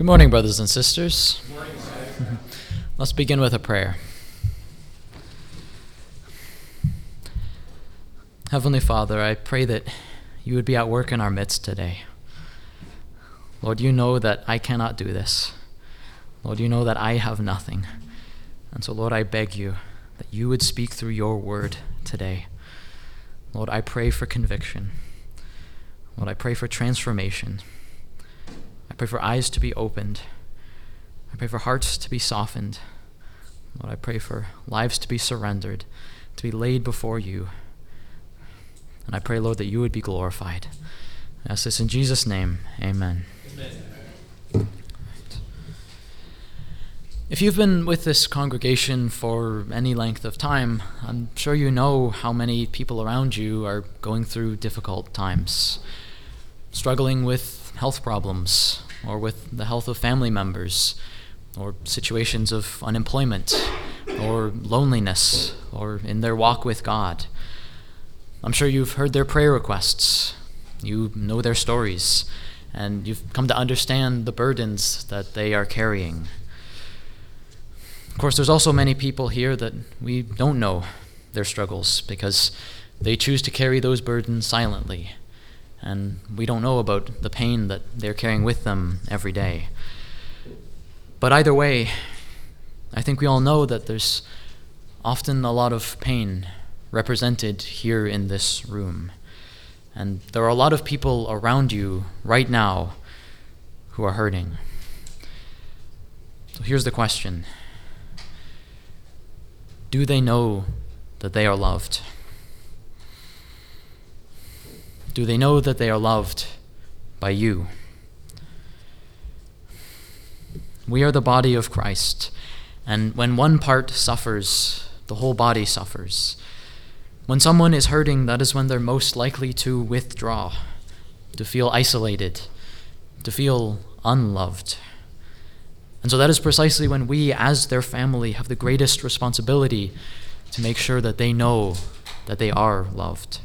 Good morning, brothers and sisters. Good morning. Let's begin with a prayer. Heavenly Father, I pray that you would be at work in our midst today. Lord, you know that I cannot do this. Lord, you know that I have nothing. And so, Lord, I beg you that you would speak through your word today. Lord, I pray for conviction. Lord, I pray for transformation. I pray for eyes to be opened. I pray for hearts to be softened. Lord, I pray for lives to be surrendered, to be laid before you. And I pray, Lord, that you would be glorified. I ask this in Jesus' name. Amen. Amen. If you've been with this congregation for any length of time, I'm sure you know how many people around you are going through difficult times, struggling with health problems, or with the health of family members, or situations of unemployment, or loneliness, or in their walk with God. I'm sure you've heard their prayer requests, you know their stories, and you've come to understand the burdens that they are carrying. Of course, there's also many people here that we don't know their struggles because they choose to carry those burdens silently, and we don't know about the pain that they're carrying with them every day. But either way, I think we all know that there's often a lot of pain represented here in this room. And there are a lot of people around you right now who are hurting. So here's the question. Do they know that they are loved? Do they know that they are loved by you? We are the body of Christ, and when one part suffers, the whole body suffers. When someone is hurting, that is when they're most likely to withdraw, to feel isolated, to feel unloved. And so that is precisely when we, as their family, have the greatest responsibility to make sure that they know that they are loved.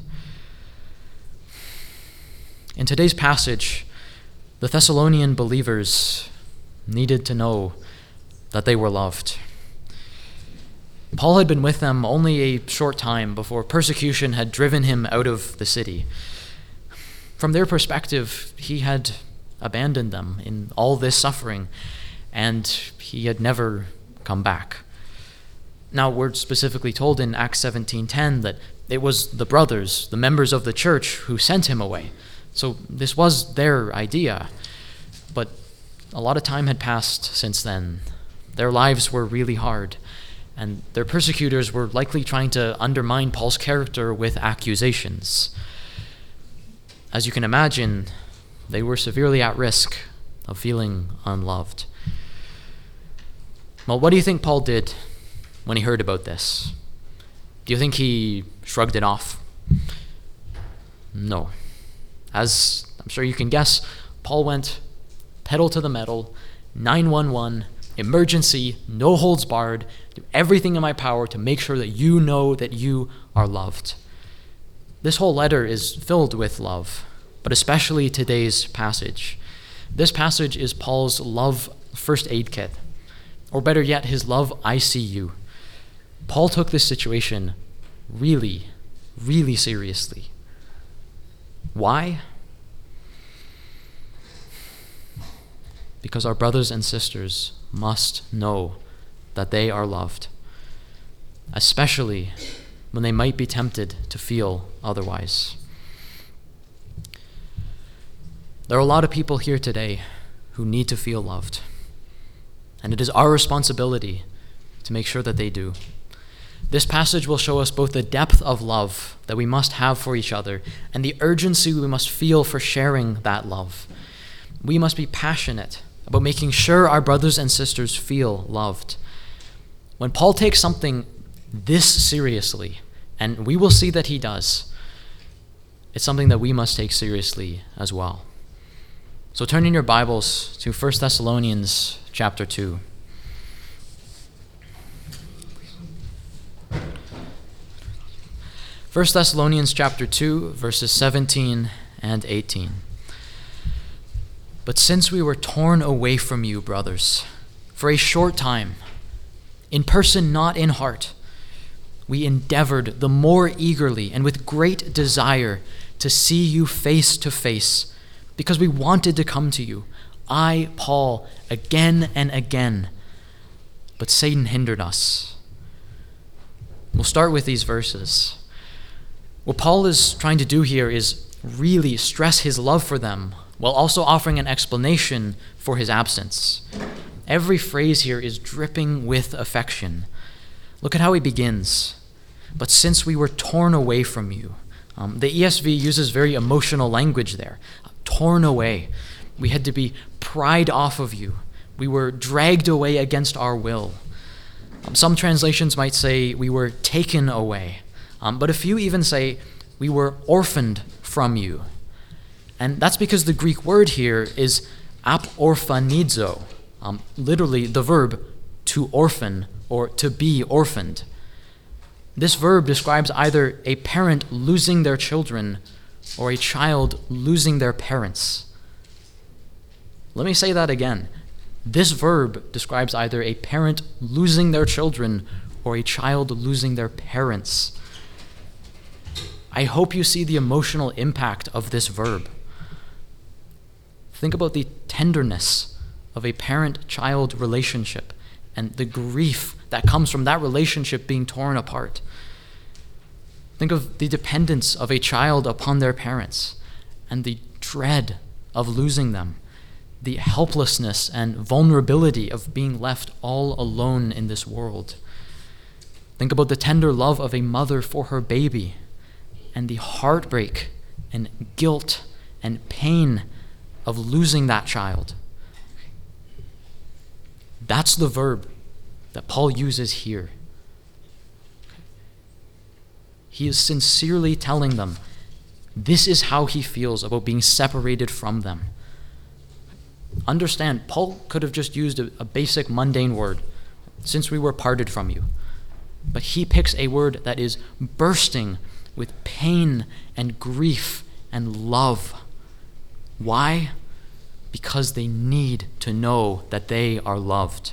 In today's passage, the Thessalonian believers needed to know that they were loved. Paul had been with them only a short time before persecution had driven him out of the city. From their perspective, he had abandoned them in all this suffering, and he had never come back. Now, we're specifically told in Acts 17:10 that it was the brothers, the members of the church, who sent him away. So this was their idea. But a lot of time had passed since then. Their lives were really hard, and their persecutors were likely trying to undermine Paul's character with accusations. As you can imagine, they were severely at risk of feeling unloved. Well, what do you think Paul did when he heard about this? Do you think he shrugged it off? No. As I'm sure you can guess, Paul went pedal to the metal, 911, emergency, no holds barred, do everything in my power to make sure that you know that you are loved. This whole letter is filled with love, but especially today's passage. This passage is Paul's love first aid kit, or better yet, his love ICU. Paul took this situation really, really seriously. Why? Because our brothers and sisters must know that they are loved, especially when they might be tempted to feel otherwise. There are a lot of people here today who need to feel loved, and it is our responsibility to make sure that they do. This passage will show us both the depth of love that we must have for each other and the urgency we must feel for sharing that love. We must be passionate about making sure our brothers and sisters feel loved. When Paul takes something this seriously, and we will see that he does, it's something that we must take seriously as well. So turn in your Bibles to 1 Thessalonians chapter 2. 1 Thessalonians chapter 2, verses 17 and 18. But since we were torn away from you, brothers, for a short time, in person, not in heart, we endeavored the more eagerly and with great desire to see you face to face, because we wanted to come to you, I, Paul, again and again, but Satan hindered us. We'll start with these verses. What Paul is trying to do here is really stress his love for them while also offering an explanation for his absence. Every phrase here is dripping with affection. Look at how he begins. But since we were torn away from you. The ESV uses very emotional language there. Torn away. We had to be pried off of you. We were dragged away against our will. Some translations might say we were taken away. But a few even say we were orphaned from you. And that's because the Greek word here is aporphanizo, literally the verb to orphan or to be orphaned. This verb describes either a parent losing their children or a child losing their parents. Let me say that again. This verb describes either a parent losing their children or a child losing their parents. I hope you see the emotional impact of this verb. Think about the tenderness of a parent-child relationship and the grief that comes from that relationship being torn apart. Think of the dependence of a child upon their parents and the dread of losing them, the helplessness and vulnerability of being left all alone in this world. Think about the tender love of a mother for her baby and the heartbreak and guilt and pain of losing that child. That's the verb that Paul uses here. He is sincerely telling them this is how he feels about being separated from them. Understand, Paul could have just used a basic mundane word, since we were parted from you. But he picks a word that is bursting with pain and grief and love. Why? Because they need to know that they are loved.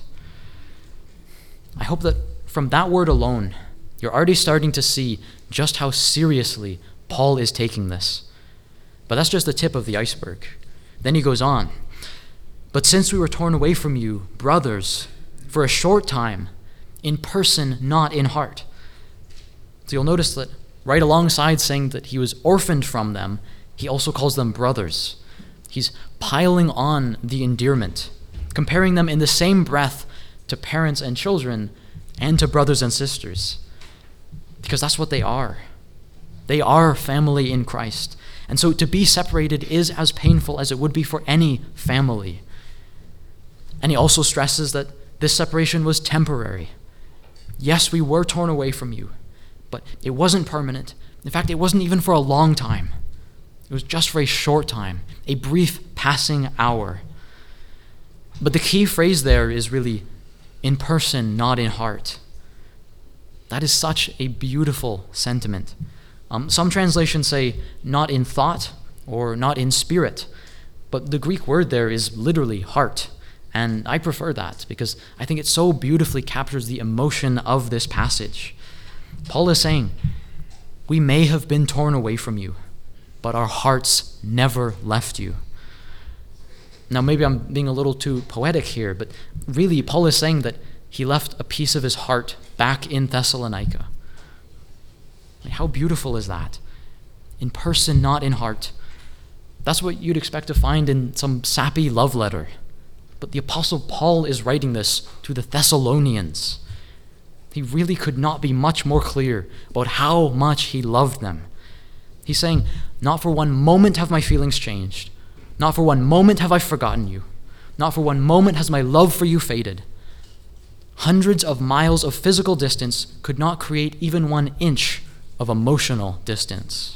I hope that from that word alone, you're already starting to see just how seriously Paul is taking this. But that's just the tip of the iceberg. Then he goes on. But since we were torn away from you, brothers, for a short time, in person, not in heart. So you'll notice that right alongside saying that he was orphaned from them, he also calls them brothers. He's piling on the endearment, comparing them in the same breath to parents and children and to brothers and sisters. Because that's what they are. They are family in Christ. And so to be separated is as painful as it would be for any family. And he also stresses that this separation was temporary. Yes, we were torn away from you, but it wasn't permanent. In fact, it wasn't even for a long time. It was just for a short time, a brief passing hour. But the key phrase there is really in person, not in heart. That is such a beautiful sentiment. Some translations say not in thought or not in spirit, but the Greek word there is literally heart. And I prefer that because I think it so beautifully captures the emotion of this passage. Paul is saying, we may have been torn away from you, but our hearts never left you. Now, maybe I'm being a little too poetic here, but really, Paul is saying that he left a piece of his heart back in Thessalonica. How beautiful is that? In person, not in heart. That's what you'd expect to find in some sappy love letter. But the Apostle Paul is writing this to the Thessalonians. He really could not be much more clear about how much he loved them. He's saying, not for one moment have my feelings changed. Not for one moment have I forgotten you. Not for one moment has my love for you faded. Hundreds of miles of physical distance could not create even 1 inch of emotional distance.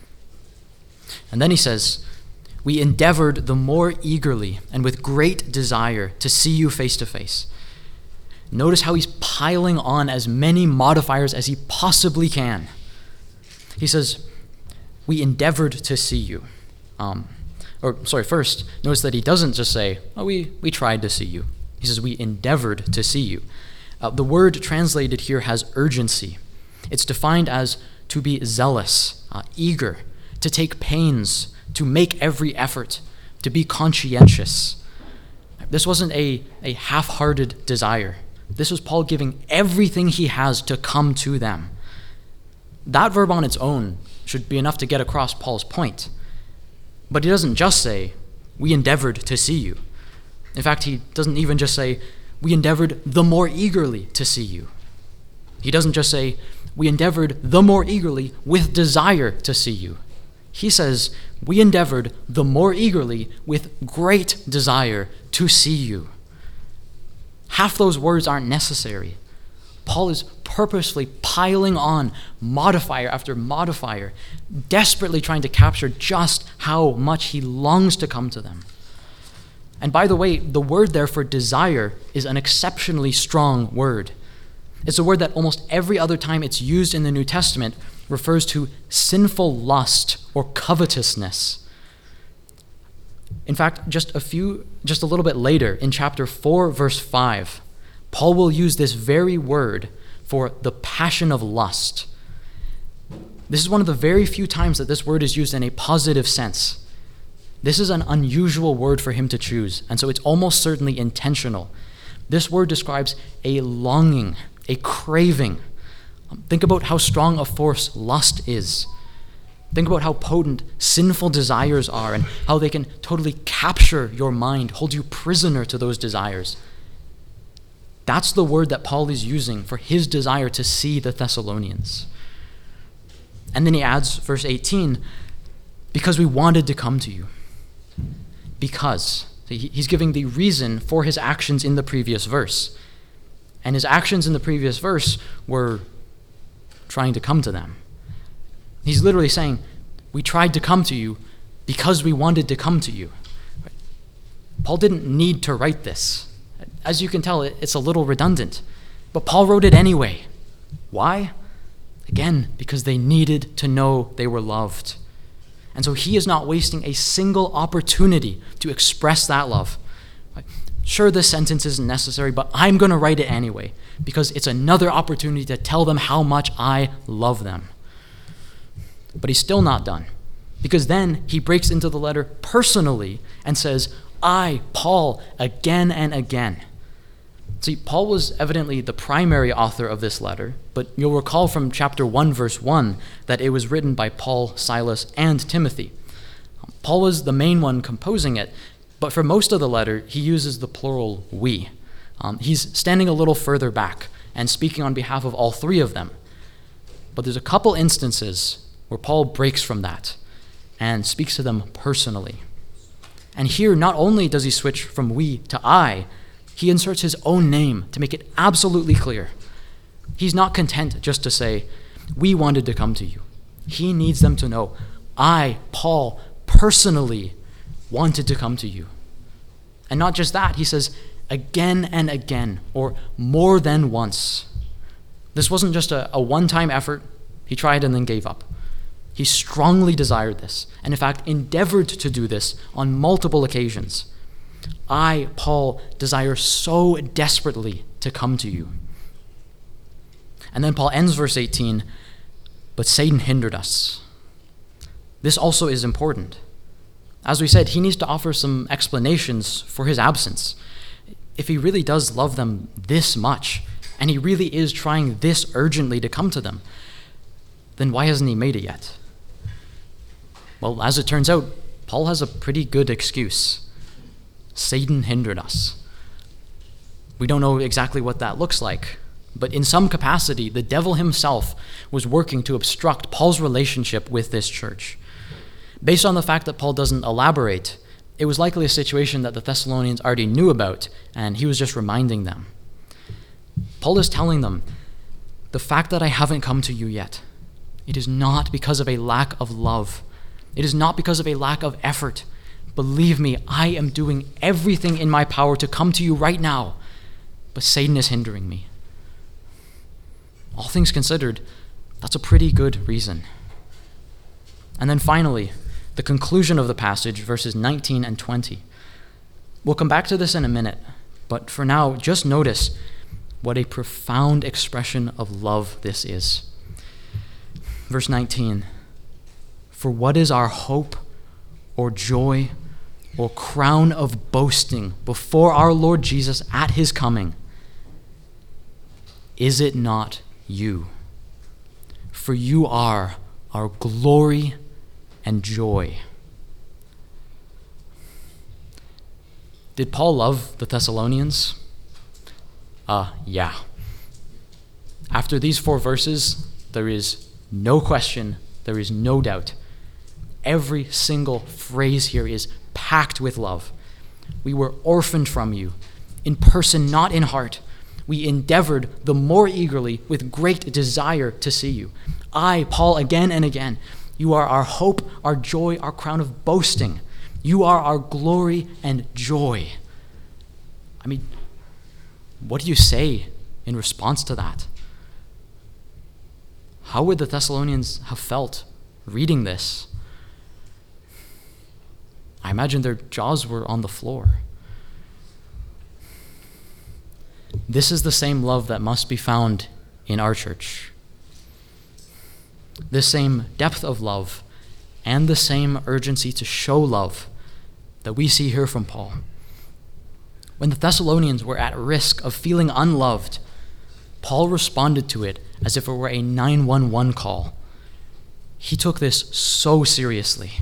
And then he says, we endeavored the more eagerly and with great desire to see you face to face. Notice how he's piling on as many modifiers as he possibly can. He says, we endeavored to see you. First, notice that he doesn't just say, oh, we tried to see you. He says, we endeavored to see you. The word translated here has urgency. It's defined as to be zealous, eager, to take pains, to make every effort, to be conscientious. This wasn't a half-hearted desire. This was Paul giving everything he has to come to them. That verb on its own should be enough to get across Paul's point. But he doesn't just say, we endeavored to see you. In fact, he doesn't even just say, we endeavored the more eagerly to see you. He doesn't just say, we endeavored the more eagerly with desire to see you. He says, we endeavored the more eagerly with great desire to see you. Half those words aren't necessary. Paul is purposefully piling on modifier after modifier, desperately trying to capture just how much he longs to come to them. And by the way, the word there for desire is an exceptionally strong word. It's a word that almost every other time it's used in the New Testament refers to sinful lust or covetousness. In fact, just a little bit later, in chapter 4, verse 5, Paul will use this very word for the passion of lust. This is one of the very few times that this word is used in a positive sense. This is an unusual word for him to choose, and so it's almost certainly intentional. This word describes a longing, a craving. Think about how strong a force lust is. Think about how potent sinful desires are and how they can totally capture your mind, hold you prisoner to those desires. That's the word that Paul is using for his desire to see the Thessalonians. And then he adds, verse 18, because we wanted to come to you. Because. He's giving the reason for his actions in the previous verse. And his actions in the previous verse were trying to come to them. He's literally saying, we tried to come to you because we wanted to come to you. Paul didn't need to write this. As you can tell, it's a little redundant. But Paul wrote it anyway. Why? Again, because they needed to know they were loved. And so he is not wasting a single opportunity to express that love. Sure, this sentence isn't necessary, but I'm going to write it anyway because it's another opportunity to tell them how much I love them. But he's still not done, because then he breaks into the letter personally and says, I, Paul, again and again. See, Paul was evidently the primary author of this letter, but you'll recall from chapter 1, verse 1, that it was written by Paul, Silas, and Timothy. Paul was the main one composing it, but for most of the letter, he uses the plural we. He's standing a little further back and speaking on behalf of all three of them. But there's a couple instances where Paul breaks from that and speaks to them personally. And here, not only does he switch from we to I, he inserts his own name to make it absolutely clear. He's not content just to say, we wanted to come to you. He needs them to know, I, Paul, personally wanted to come to you. And not just that, he says, again and again, or more than once. This wasn't just a one-time effort. He tried and then gave up. He strongly desired this, and in fact endeavored to do this on multiple occasions. I, Paul, desire so desperately to come to you. And then Paul ends verse 18, but Satan hindered us. This also is important. As we said, he needs to offer some explanations for his absence. If he really does love them this much, and he really is trying this urgently to come to them, then why hasn't he made it yet? Well, as it turns out, Paul has a pretty good excuse. Satan hindered us. We don't know exactly what that looks like, but in some capacity, the devil himself was working to obstruct Paul's relationship with this church. Based on the fact that Paul doesn't elaborate, it was likely a situation that the Thessalonians already knew about, and he was just reminding them. Paul is telling them, the fact that I haven't come to you yet, it is not because of a lack of love. It is not because of a lack of effort. Believe me, I am doing everything in my power to come to you right now, but Satan is hindering me. All things considered, that's a pretty good reason. And then finally, the the conclusion of the passage, verses 19 and 20. We'll come back to this in a minute, but for now, just notice what a profound expression of love this is. Verse 19, for what is our hope or joy or crown of boasting before our Lord Jesus at his coming? Is it not you? For you are our glory and joy. Did Paul love the Thessalonians? Yeah. After these 4 verses, there is no question, there is no doubt. Every single phrase here is packed with love. We were orphaned from you, in person, not in heart. We endeavored the more eagerly with great desire to see you. I, Paul, again and again, you are our hope, our joy, our crown of boasting. You are our glory and joy. I mean, what do you say in response to that? How would the Thessalonians have felt reading this? I imagine their jaws were on the floor. This is the same love that must be found in our church. This same depth of love and the same urgency to show love that we see here from Paul. When the Thessalonians were at risk of feeling unloved, Paul responded to it as if it were a 911 call. He took this so seriously.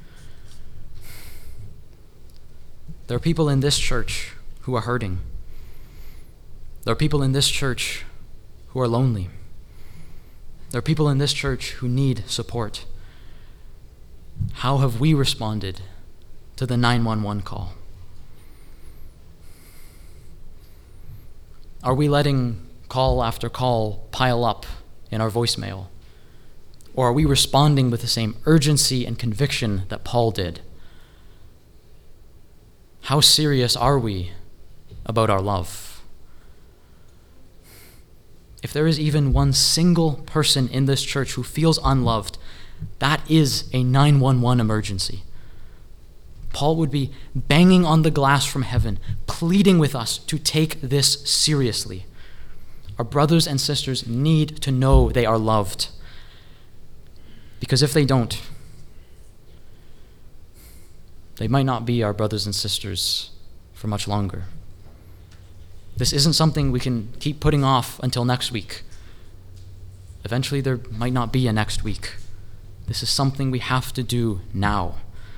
There are people in this church who are hurting. There are people in this church who are lonely. There are people in this church who need support. How have we responded to the 911 call? Are we letting call after call pile up in our voicemail? Or are we responding with the same urgency and conviction that Paul did? How serious are we about our love? If there is even one single person in this church who feels unloved, that is a 911 emergency. Paul would be banging on the glass from heaven, pleading with us to take this seriously. Our brothers and sisters need to know they are loved. Because if they don't, they might not be our brothers and sisters for much longer. This isn't something we can keep putting off until next week. Eventually, there might not be a next week. This is something we have to do now.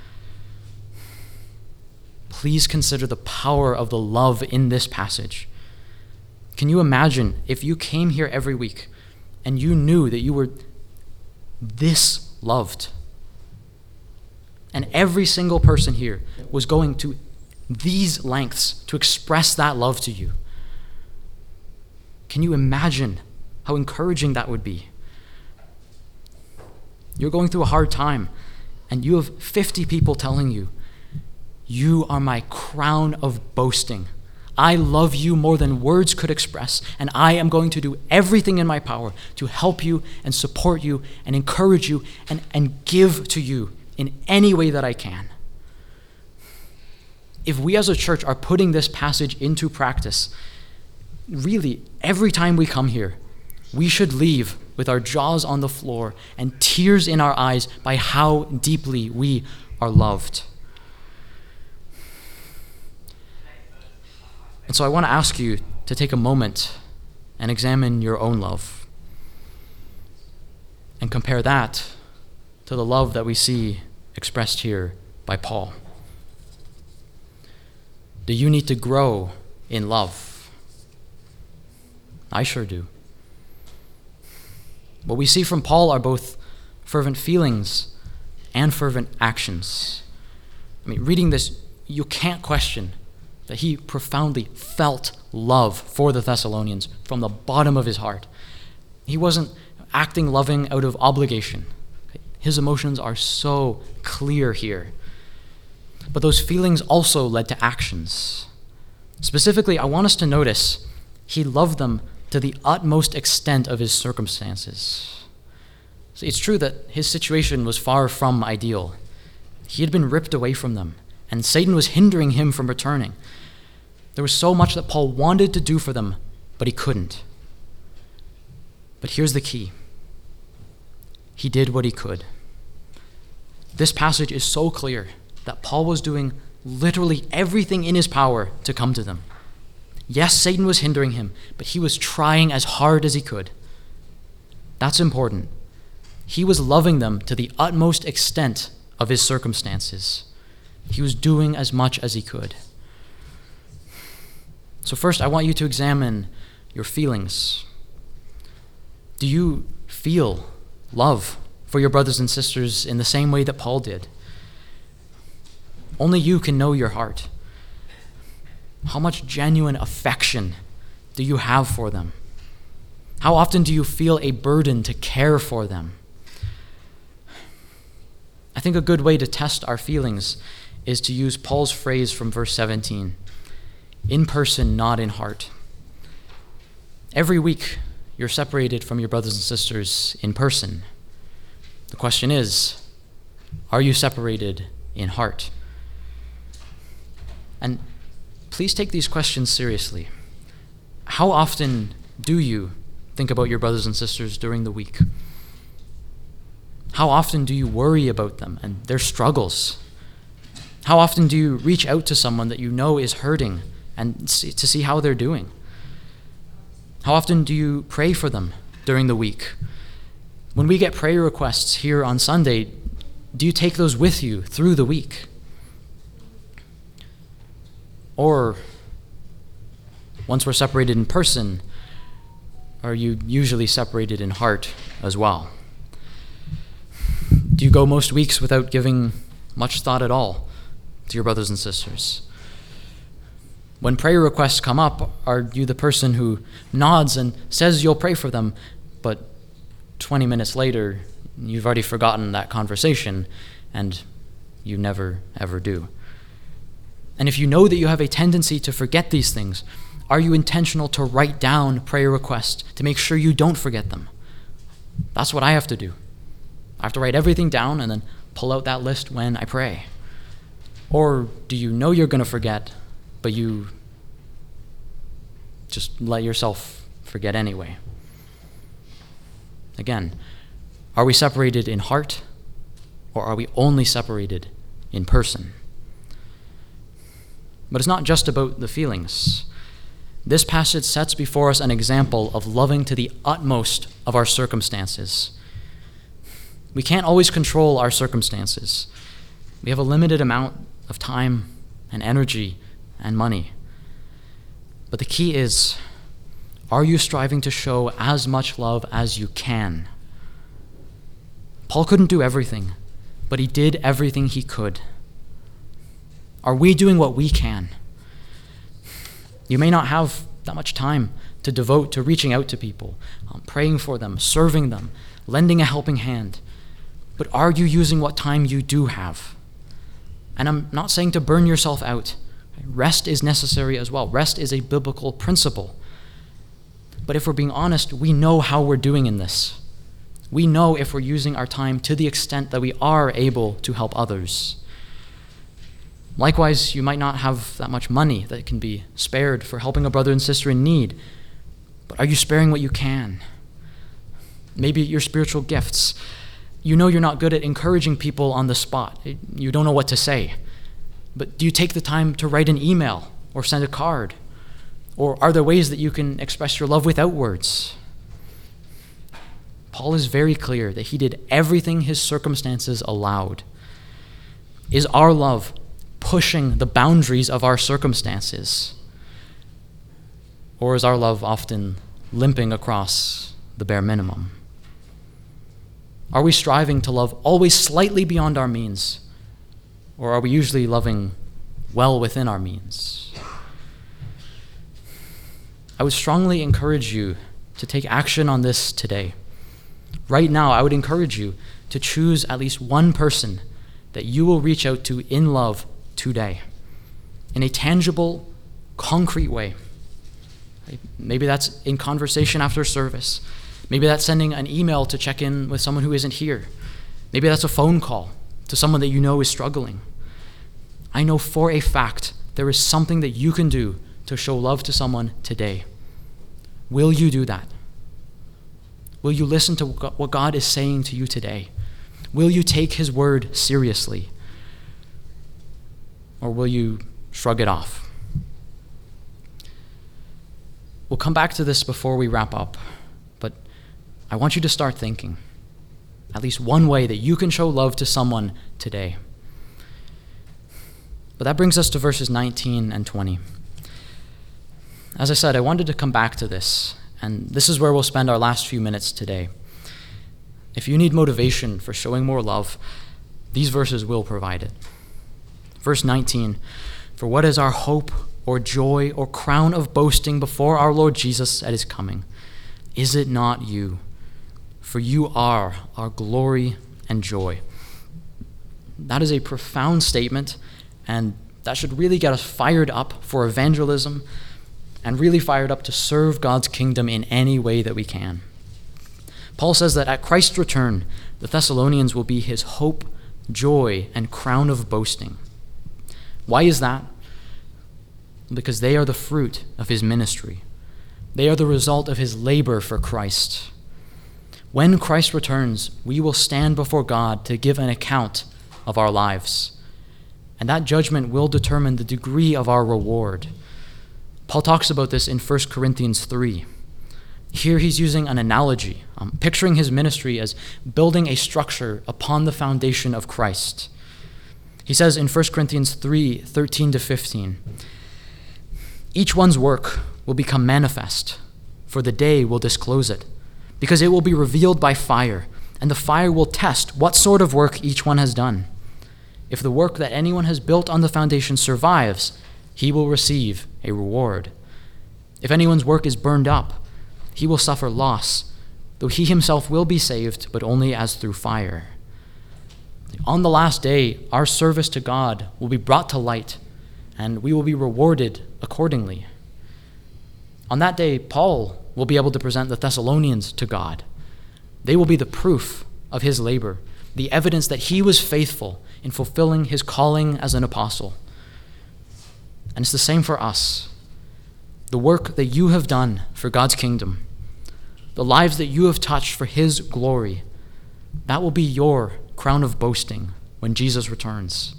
Please consider the power of the love in this passage. Can you imagine if you came here every week and you knew that you were this loved? And every single person here was going to these lengths to express that love to you. Can you imagine how encouraging that would be? You're going through a hard time, and you have 50 people telling you, you are my crown of boasting. I love you more than words could express, and I am going to do everything in my power to help you and support you and encourage you and give to you in any way that I can. If we as a church are putting this passage into practice, really, every time we come here, we should leave with our jaws on the floor and tears in our eyes by how deeply we are loved. And so I want to ask you to take a moment and examine your own love and compare that to the love that we see expressed here by Paul. Do you need to grow in love? I sure do. What we see from Paul are both fervent feelings and fervent actions. I mean, reading this, you can't question that he profoundly felt love for the Thessalonians from the bottom of his heart. He wasn't acting loving out of obligation. His emotions are so clear here. But those feelings also led to actions. Specifically, I want us to notice he loved them to the utmost extent of his circumstances. See, it's true that his situation was far from ideal. He had been ripped away from them, and Satan was hindering him from returning. There was so much that Paul wanted to do for them, but he couldn't. But here's the key. He did what he could. This passage is so clear that Paul was doing literally everything in his power to come to them. Yes, Satan was hindering him, but he was trying as hard as he could. That's important. He was loving them to the utmost extent of his circumstances. He was doing as much as he could. So first, I want you to examine your feelings. Do you feel love for your brothers and sisters in the same way that Paul did? Only you can know your heart. How much genuine affection do you have for them? How often do you feel a burden to care for them? I think a good way to test our feelings is to use Paul's phrase from verse 17, in person, not in heart. Every week, you're separated from your brothers and sisters in person. The question is, are you separated in heart? And please take these questions seriously. How often do you think about your brothers and sisters during the week? How often do you worry about them and their struggles? How often do you reach out to someone that you know is hurting and to see how they're doing? How often do you pray for them during the week? When we get prayer requests here on Sunday, do you take those with you through the week? Or, once we're separated in person, are you usually separated in heart as well? Do you go most weeks without giving much thought at all to your brothers and sisters? When prayer requests come up, are you the person who nods and says you'll pray for them, but 20 minutes later, you've already forgotten that conversation, and you never, ever do? And if you know that you have a tendency to forget these things, are you intentional to write down prayer requests to make sure you don't forget them? That's what I have to do. I have to write everything down and then pull out that list when I pray. Or do you know you're going to forget, but you just let yourself forget anyway? Again, are we separated in heart, or are we only separated in person? But it's not just about the feelings. This passage sets before us an example of loving to the utmost of our circumstances. We can't always control our circumstances. We have a limited amount of time and energy and money. But the key is, are you striving to show as much love as you can? Paul couldn't do everything, but he did everything he could. Are we doing what we can? You may not have that much time to devote to reaching out to people, praying for them, serving them, lending a helping hand. But are you using what time you do have? And I'm not saying to burn yourself out. Rest is necessary as well. Rest is a biblical principle. But if we're being honest, we know how we're doing in this. We know if we're using our time to the extent that we are able to help others. Likewise, you might not have that much money that can be spared for helping a brother and sister in need. But are you sparing what you can? Maybe your spiritual gifts. You know you're not good at encouraging people on the spot. You don't know what to say. But do you take the time to write an email or send a card? Or are there ways that you can express your love without words? Paul is very clear that he did everything his circumstances allowed. Is our love pushing the boundaries of our circumstances? Or is our love often limping across the bare minimum? Are we striving to love always slightly beyond our means? Or are we usually loving well within our means? I would strongly encourage you to take action on this today. Right now, I would encourage you to choose at least one person that you will reach out to in love today, in a tangible, concrete way. Maybe that's in conversation after service. Maybe that's sending an email to check in with someone who isn't here. Maybe that's a phone call to someone that you know is struggling. I know for a fact there is something that you can do to show love to someone today. Will you do that? Will you listen to what God is saying to you today? Will you take his word seriously? Or will you shrug it off? We'll come back to this before we wrap up, but I want you to start thinking at least one way that you can show love to someone today. But that brings us to verses 19 and 20. As I said, I wanted to come back to this, and this is where we'll spend our last few minutes today. If you need motivation for showing more love, these verses will provide it. Verse 19, "For what is our hope or joy or crown of boasting before our Lord Jesus at his coming? Is it not you? For you are our glory and joy." That is a profound statement, and that should really get us fired up for evangelism and really fired up to serve God's kingdom in any way that we can. Paul says that at Christ's return, the Thessalonians will be his hope, joy, and crown of boasting. Why is that? Because they are the fruit of his ministry. They are the result of his labor for Christ. When Christ returns, we will stand before God to give an account of our lives. And that judgment will determine the degree of our reward. Paul talks about this in 1 Corinthians 3. Here he's using an analogy, picturing his ministry as building a structure upon the foundation of Christ. He says in 1 Corinthians 3, 13-15, "Each one's work will become manifest, for the day will disclose it, because it will be revealed by fire, and the fire will test what sort of work each one has done. If the work that anyone has built on the foundation survives, he will receive a reward. If anyone's work is burned up, he will suffer loss, though he himself will be saved, but only as through fire. On the last day, our service to God will be brought to light, and we will be rewarded accordingly." On that day, Paul will be able to present the Thessalonians to God. They will be the proof of his labor, the evidence that he was faithful in fulfilling his calling as an apostle. And it's the same for us. The work that you have done for God's kingdom, the lives that you have touched for his glory, that will be your crown of boasting when Jesus returns.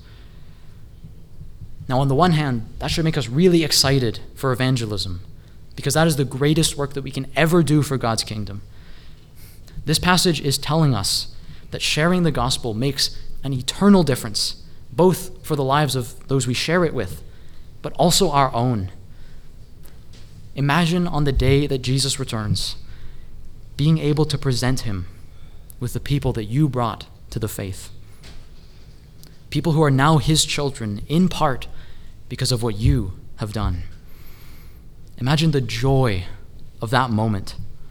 Now, on the one hand, that should make us really excited for evangelism, because that is the greatest work that we can ever do for God's kingdom. This passage is telling us that sharing the gospel makes an eternal difference, both for the lives of those we share it with, but also our own. Imagine on the day that Jesus returns, being able to present him with the people that you brought to the faith. People who are now his children, in part because of what you have done. Imagine the joy of that moment.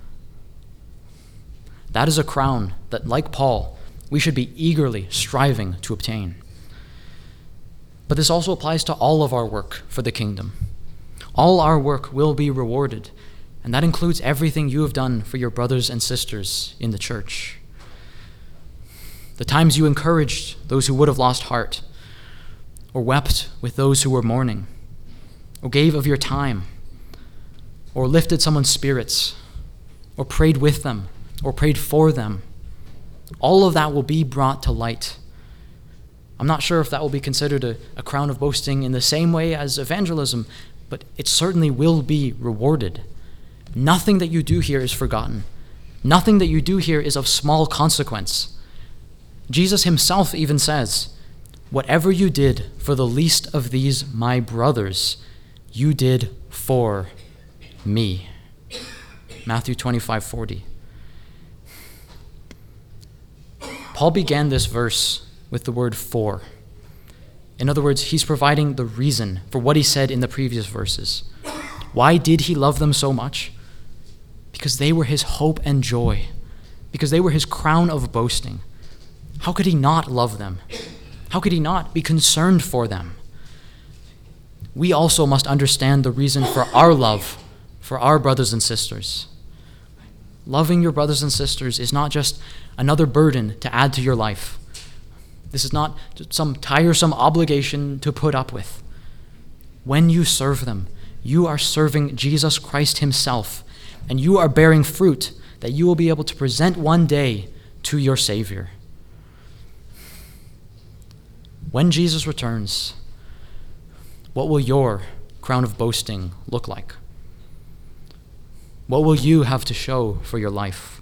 That is a crown that, like Paul, we should be eagerly striving to obtain. But this also applies to all of our work for the kingdom. All our work will be rewarded, and that includes everything you have done for your brothers and sisters in the church. The times you encouraged those who would have lost heart, or wept with those who were mourning, or gave of your time, or lifted someone's spirits, or prayed with them, or prayed for them. All of that will be brought to light. I'm not sure if that will be considered a crown of boasting in the same way as evangelism, but it certainly will be rewarded. Nothing that you do here is forgotten. Nothing that you do here is of small consequence. Jesus himself even says, "Whatever you did for the least of these my brothers, you did for me." Matthew 25:40. Paul began this verse with the word "for." In other words, he's providing the reason for what he said in the previous verses. Why did he love them so much? Because they were his hope and joy. Because they were his crown of boasting. How could he not love them? How could he not be concerned for them? We also must understand the reason for our love for our brothers and sisters. Loving your brothers and sisters is not just another burden to add to your life. This is not some tiresome obligation to put up with. When you serve them, you are serving Jesus Christ himself, and you are bearing fruit that you will be able to present one day to your Savior. When Jesus returns, what will your crown of boasting look like? What will you have to show for your life?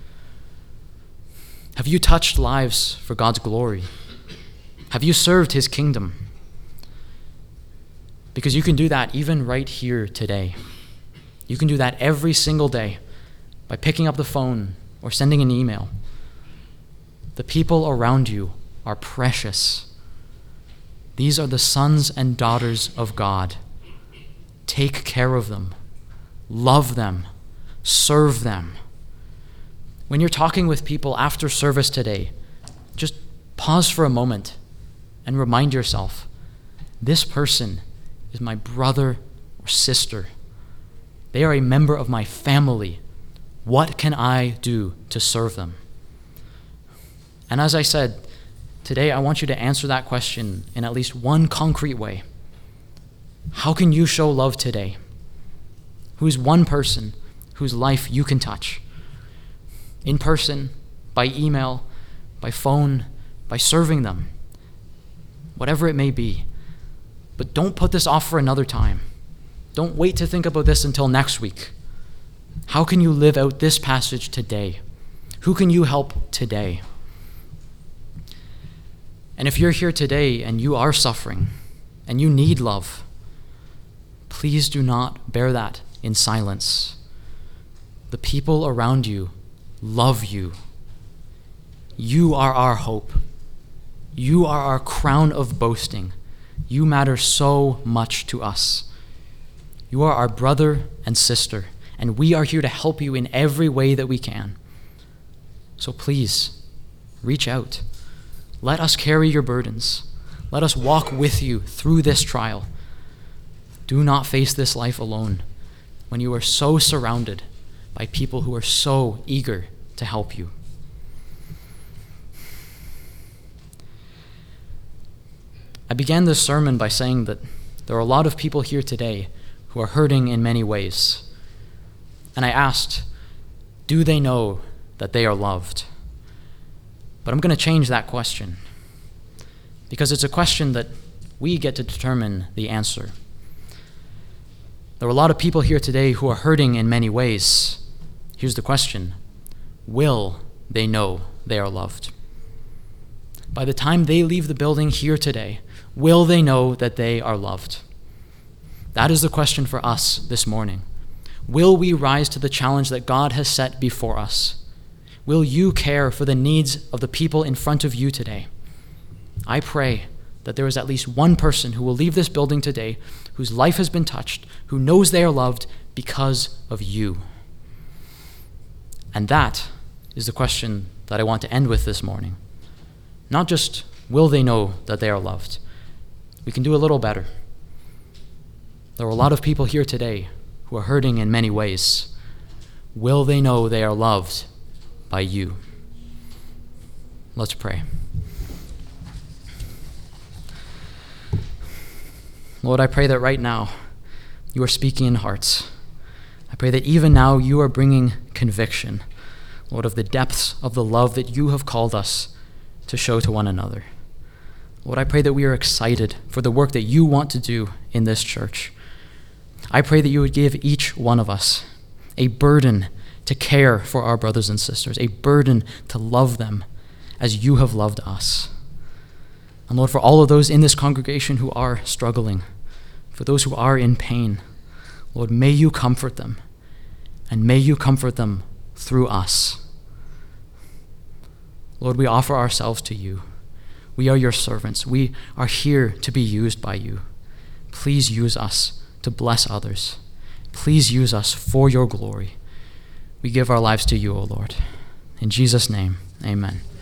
Have you touched lives for God's glory? Have you served his kingdom? Because you can do that even right here today. You can do that every single day by picking up the phone or sending an email. The people around you are precious. These are the sons and daughters of God. Take care of them. Love them. Serve them. When you're talking with people after service today, just pause for a moment and remind yourself, this person is my brother or sister. They are a member of my family. What can I do to serve them? And as I said, today I want you to answer that question in at least one concrete way. How can you show love today? Who is one person whose life you can touch? In person, by email, by phone, by serving them, whatever it may be. But don't put this off for another time. Don't wait to think about this until next week. How can you live out this passage today? Who can you help today? And if you're here today and you are suffering and you need love, please do not bear that in silence. The people around you love you. You are our hope. You are our crown of boasting. You matter so much to us. You are our brother and sister, and we are here to help you in every way that we can. So please, reach out. Let us carry your burdens. Let us walk with you through this trial. Do not face this life alone when you are so surrounded by people who are so eager to help you. I began this sermon by saying that there are a lot of people here today who are hurting in many ways. And I asked, do they know that they are loved? But I'm going to change that question, because it's a question that we get to determine the answer. There are a lot of people here today who are hurting in many ways. Here's the question: will they know they are loved? By the time they leave the building here today, will they know that they are loved? That is the question for us this morning. Will we rise to the challenge that God has set before us? Will you care for the needs of the people in front of you today? I pray that there is at least one person who will leave this building today whose life has been touched, who knows they are loved because of you. And that is the question that I want to end with this morning. Not just, will they know that they are loved? We can do a little better. There are a lot of people here today who are hurting in many ways. Will they know they are loved by you? Let's pray. Lord, I pray that right now you are speaking in hearts. I pray that even now you are bringing conviction, Lord, of the depths of the love that you have called us to show to one another. Lord, I pray that we are excited for the work that you want to do in this church. I pray that you would give each one of us a burden to care for our brothers and sisters, a burden to love them as you have loved us. And Lord, for all of those in this congregation who are struggling, for those who are in pain, Lord, may you comfort them, and may you comfort them through us. Lord, we offer ourselves to you. We are your servants. We are here to be used by you. Please use us to bless others. Please use us for your glory. We give our lives to you, O Lord. In Jesus' name, amen.